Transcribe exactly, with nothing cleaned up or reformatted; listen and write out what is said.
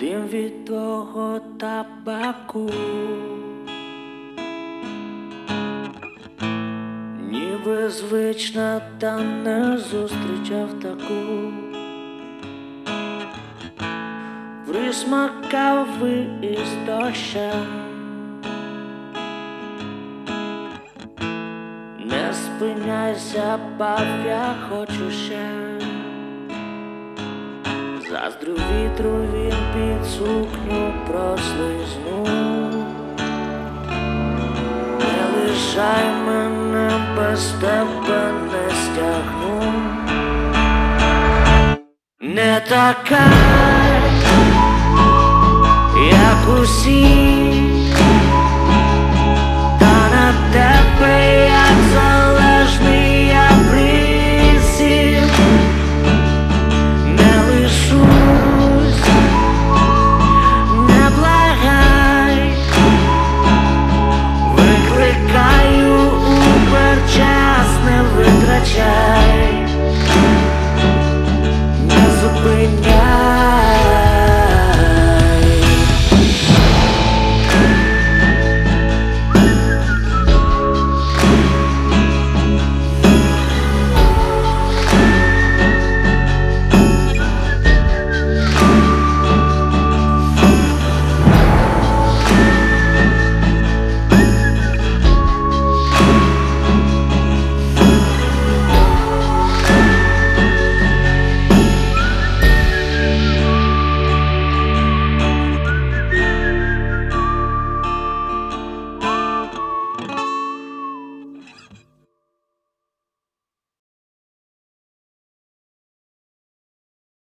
Дим від твого табаку, ніби звична, та не зустрічав таку. Присмак кави із дощем, не спиняйся, бав, я хочу ще. Заздрю вітру, він під сукню прослизнув. Не лишай мене, без тебе не стягну. Не така, як усі, та на тебе, як залежний, я присів. Не лишусь, не благай, викликаю Убер, час не витрачай, не зупиняй.